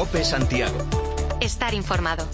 COPE Santiago. Estar informado.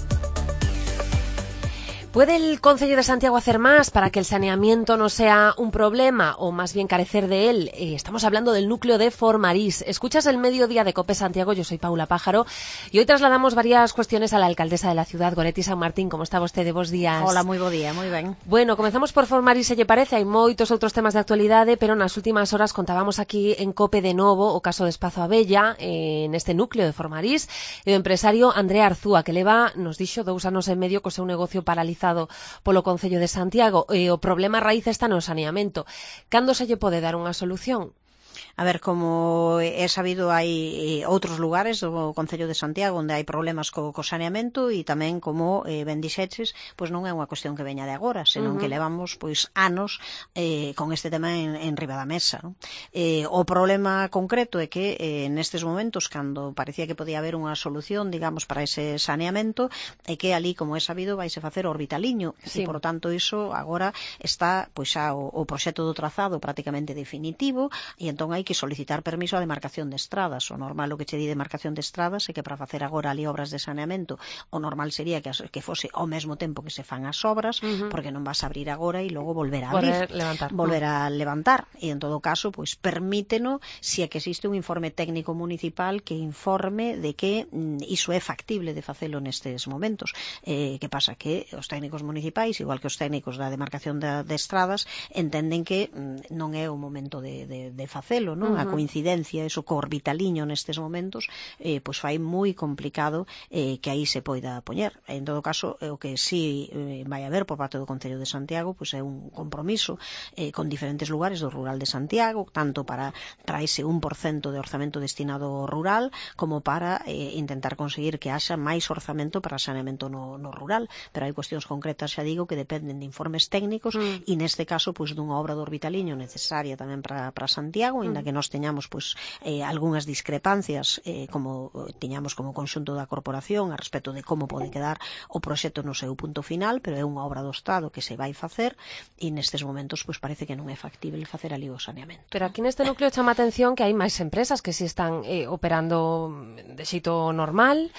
¿Puede el Concello de Santiago hacer más para que el saneamiento no sea un problema o más bien carecer de él? Estamos hablando del núcleo de Formarís. Escuchas el mediodía de COPE Santiago, yo soy Paula Pájaro y hoy trasladamos varias cuestiones a la alcaldesa de la ciudad, Goretti San Martín. Como está vostede? Bos días. Hola, moi bo día, moi ben. Bueno, comezamos por Formarís, se lle parece, hai moitos outros temas de actualidade, pero nas últimas horas contábamos aquí en COPE de novo o caso de Espazo Abella, neste núcleo de Formarís, e o empresario Andrea Arzúa, que leva, nos dixo, 2 anos e medio co seu negocio paralizado polo Concello de Santiago. O problema raíz está no saneamento. Cando se lle pode dar unha solución? A ver, como é sabido, hai outros lugares do Concello de Santiago onde hai problemas co saneamento e tamén, como ben dixeches, pois non é unha cuestión que veña de agora, senón que levamos pois anos con este tema en riba da mesa, non? O problema concreto é que nestes momentos, cando parecía que podía haber unha solución, digamos, para ese saneamento, é que ali, como é sabido, vaise facer o orbitaliño, sí. E, por tanto, iso agora está, pois xa o proxecto do trazado prácticamente definitivo, e entón hai que solicitar permiso á demarcación de estradas. O normal, o que che di demarcación de estradas, é que para facer agora ali obras de saneamento, o normal sería que fose ao mesmo tempo que se fan as obras, porque non vas a abrir agora e logo volver a abrir, volver a levantar, e en todo caso, pois permíteno se é que existe un informe técnico municipal que informe de que iso é factible de facelo nestes momentos. Que pasa? Que os técnicos municipais, igual que os técnicos da demarcación de estradas, entenden que non é o momento de facelo, non? A coincidencia, eso co orbitaliño nestes momentos, pois fai moi complicado que aí se poida poñer. En todo caso, o que sí vai haber por parte do Concello de Santiago, pois é un compromiso con diferentes lugares do rural de Santiago, tanto para ese 1% de orzamento destinado ao rural, como para intentar conseguir que haxa máis orzamento para saneamento no rural. Pero hai cuestións concretas, xa digo, que dependen de informes técnicos e neste caso, pois dunha obra do orbitaliño necesaria tamén para Santiago, ainda que nós teñamos pois algunhas discrepancias como tiñamos como conxunto da corporación a respecto de como pode quedar o proxecto no seu punto final, pero é unha obra do Estado que se vai facer e nestes momentos pois parece que non é factible facer ali o saneamento. Pero aquí neste núcleo chama a atención que hai máis empresas que si están operando de xeito normal.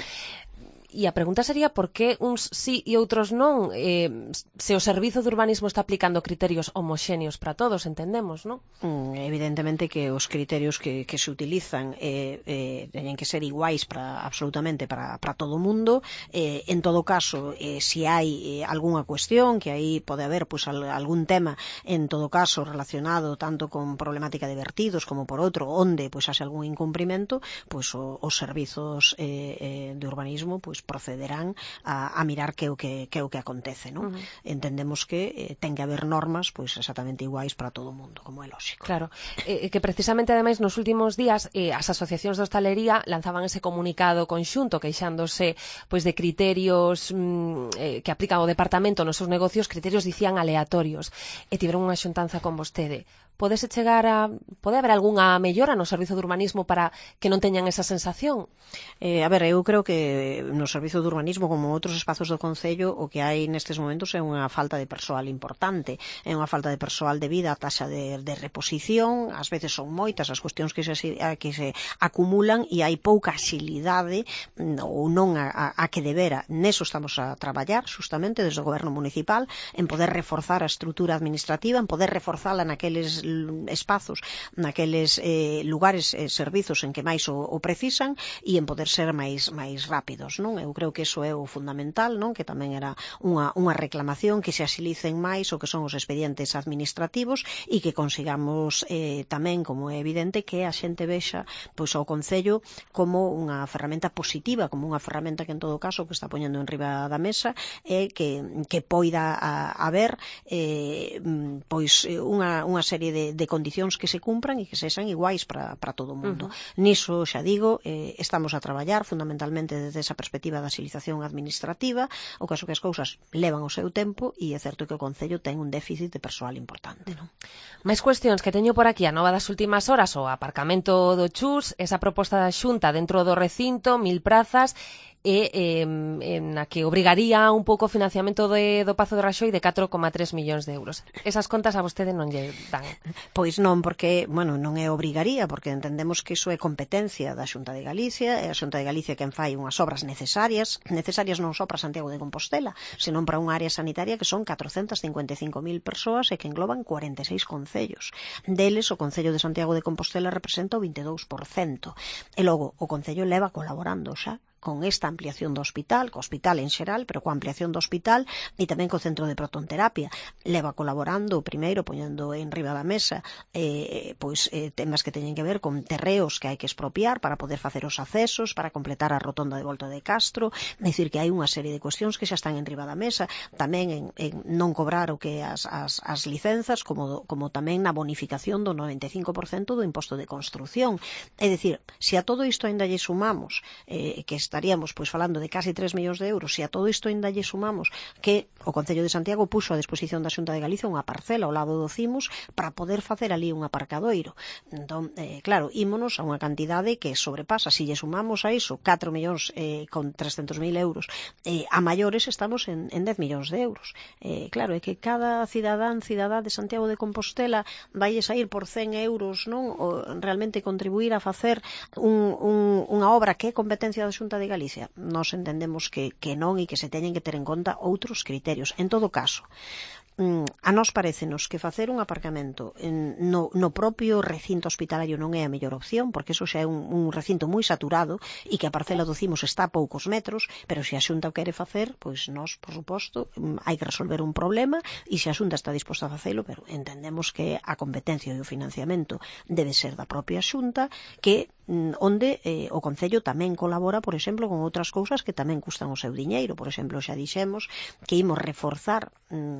E a pregunta sería por que uns sí e outros non, se o Servizo de Urbanismo está aplicando criterios homoxéneos para todos, entendemos, non? Evidentemente que os criterios que se utilizan teñen que ser iguais absolutamente para todo o mundo. En todo caso, se hai algunha cuestión, que aí pode haber pois algún tema, en todo caso relacionado tanto con problemática de vertidos como por outro, onde pois haxe algún incumprimento, pois os servizos de urbanismo pois procederán a mirar que é o que acontece, non? Entendemos que ten que haber normas pois exactamente iguais para todo o mundo, como é lógico. Claro, que precisamente ademais nos últimos días as asociacións de hostalería lanzaban ese comunicado conxunto queixándose pois de criterios que aplica o departamento nos seus negocios, criterios dicían aleatorios, e tiveron unha xuntanza con vostede. Pode haber algunha mellora no Servizo de Urbanismo para que non teñan esa sensación? A ver, eu creo que no Servizo de Urbanismo, como outros espazos do Concello, o que hai nestes momentos é unha falta de persoal importante, é unha falta de persoal debido á taxa de reposición, ás veces son moitas as cuestións que se acumulan e hai pouca axilidade ou non a que debera. Neso estamos a traballar, justamente, desde o Goberno Municipal, en poder reforzar a estrutura administrativa, en poder reforzala naqueles espazos, naqueles lugares e servizos en que máis o precisan e en poder ser máis rápidos, non? Eu creo que iso é o fundamental, non? Que tamén era unha reclamación, que se axilicen máis o que son os expedientes administrativos e que consigamos tamén, como é evidente, que a xente vexa pois ao Concello como unha ferramenta positiva, como unha ferramenta que en todo caso que está poñendo en riba da mesa é que poida haber pois unha serie de condicións que se cumpran e que sexan iguais para todo o mundo. Niso, xa digo, estamos a traballar fundamentalmente desde esa perspectiva da axilización administrativa, o caso que as cousas levan o seu tempo e é certo que o Concello ten un déficit de persoal importante, non? Máis cuestións que teño por aquí, a nova das últimas horas, o aparcamento do Chus, esa proposta da Xunta dentro do recinto, 1000 prazas, e na que obrigaría un pouco o financiamento do Pazo de Raxoi de 4,3 millóns de euros. Esas contas a vostede non lle dan? Pois non, porque, non é obrigaría, porque entendemos que iso é competencia da Xunta de Galicia, é a Xunta de Galicia quen fai unhas obras necesarias non só para Santiago de Compostela, senón para unha área sanitaria que son 455.000 persoas e que engloban 46 concellos. Deles, o Concello de Santiago de Compostela representa o 22%. E logo, o Concello leva colaborando xa con esta ampliación do hospital, co hospital en xeral, pero coa ampliación do hospital e tamén co centro de protonterapia. Leva colaborando, primeiro, poñendo en riba da mesa temas que teñen que ver con terreos que hai que expropiar para poder facer os accesos, para completar a rotonda de Volta de Castro, é dicir, que hai unha serie de cuestións que xa están en riba da mesa, tamén en non cobrar o que as licenzas, como tamén na bonificación do 95% do imposto de construción. É dicir, se a todo isto ainda lle sumamos que estaríamos falando de casi 3 millóns de euros, se a todo isto ainda lle sumamos que o Concello de Santiago puxo a disposición da Xunta de Galicia unha parcela ao lado do Cimos para poder facer ali un aparcadoiro. Entón, claro, ímonos a unha cantidade que sobrepasa, se lle sumamos a iso 4 millóns con 300.000 euros, a maiores estamos en 10 millóns de euros. Claro, é que cada cidadá de Santiago de Compostela vai sair por 100 euros, non? O realmente contribuir a facer unha obra que é competencia da Xunta de Galicia. Nós entendemos que non e que se teñen que ter en conta outros criterios. En todo caso, a nós parecenos que facer un aparcamento no propio recinto hospitalario non é a mellor opción, porque eso xa é un recinto moi saturado e que a parcela do Cimos está a poucos metros, pero se a Xunta o quere facer, pois nós, por suposto, hai que resolver un problema e se a Xunta está disposta a facelo, pero entendemos que a competencia e o financiamento debe ser da propia Xunta, que onde o Concello tamén colabora, por exemplo, con outras cousas que tamén custan o seu diñeiro. Por exemplo, xa dixemos que imos reforzar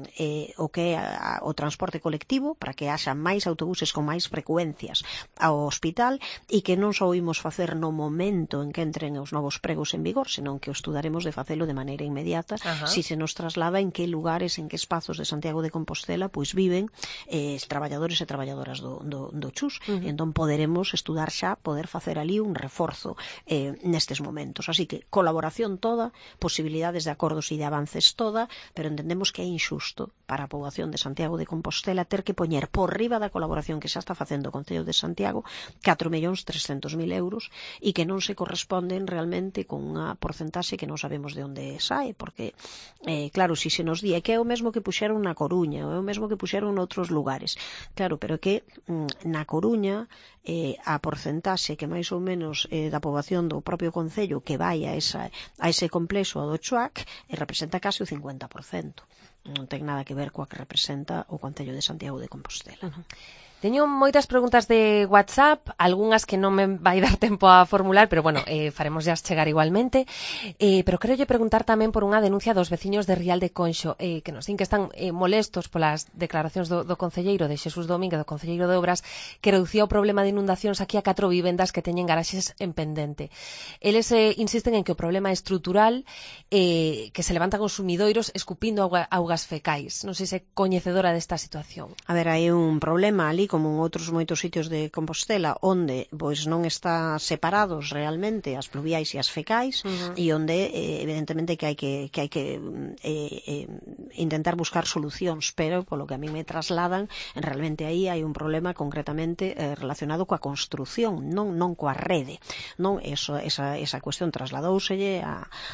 o que é o transporte colectivo para que haxa máis autobuses con máis frecuencias ao hospital e que non só imos facer no momento en que entren os novos pregos en vigor, senón que o estudaremos de facelo de maneira inmediata, si se nos traslada en que lugares, en que espazos de Santiago de Compostela viven traballadores e traballadoras do CHUS. Entón poderemos estudar xa, poder facer ali un reforzo nestes momentos. Así que colaboración toda, posibilidades de acordos e de avances toda, pero entendemos que é injusto para a poboación de Santiago de Compostela ter que poñer por riba da colaboración que xa está facendo o Concello de Santiago 4.300.000 euros e que non se corresponden realmente con unha porcentaxe que non sabemos de onde sae, porque claro, si se nos di que é o mesmo que puxeron na Coruña, ou é o mesmo que puxeron noutros lugares, claro, pero que na Coruña a porcentaxe que máis ou menos da poboación do propio Concello que vai a ese complexo do Chuac representa case o 50%. Non ten nada que ver coa que representa o Concello de Santiago de Compostela. Teño moitas preguntas de WhatsApp, algunhas que non me vai dar tempo a formular, pero bueno, faremos ya chegar igualmente. Pero quero lle preguntar tamén por unha denuncia dos veciños de Rial de Conxo, que nos din que están molestos polas declaracións do concelleiro de Xesús Domínguez, do concelleiro de Obras, que reducía o problema de inundacións aquí a 4 vivendas que teñen garaxes en pendente. Eles insisten en que o problema é estrutural, que se levantan os sumidoiros escupindo augas fecais. Non sei se é coñecedora desta situación. A ver, hai un problema ali como en outros moitos sitios de Compostela onde non está separados realmente as pluviais e as fecais e onde evidentemente que hai que intentar buscar solucións, pero polo que a mí me trasladan realmente aí hai un problema concretamente relacionado coa construción, non coa rede, non esa cuestión trasladóuselle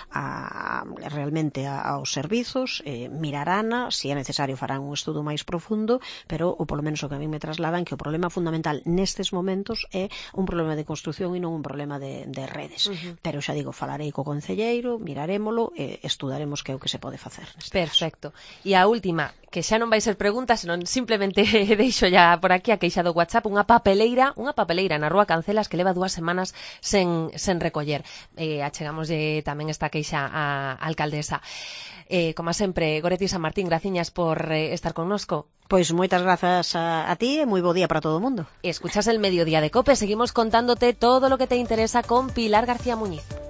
realmente aos servizos, mirarana, se é necesario farán un estudo máis profundo, pero polo menos o que a mí me trasladan que o problema fundamental nestes momentos é un problema de construción e non un problema de redes. Pero xa digo, falarei co concelleiro, mirarémolo e estudaremos que é o que se pode facer. Perfecto. E a última, que xa non vai ser pregunta, senón simplemente deixo ya por aquí a queixa do WhatsApp, unha papeleira na Rúa Cancelas que leva 2 semanas sen recoller. Achegamos tamén esta queixa á alcaldesa. Como sempre, Goretti San Martín, graciñas por estar connosco. Pois moitas grazas a ti e moi bo día para todo o mundo. Escuchas el Mediodía de COPE, seguimos contándote todo lo que te interesa con Pilar García Muñiz.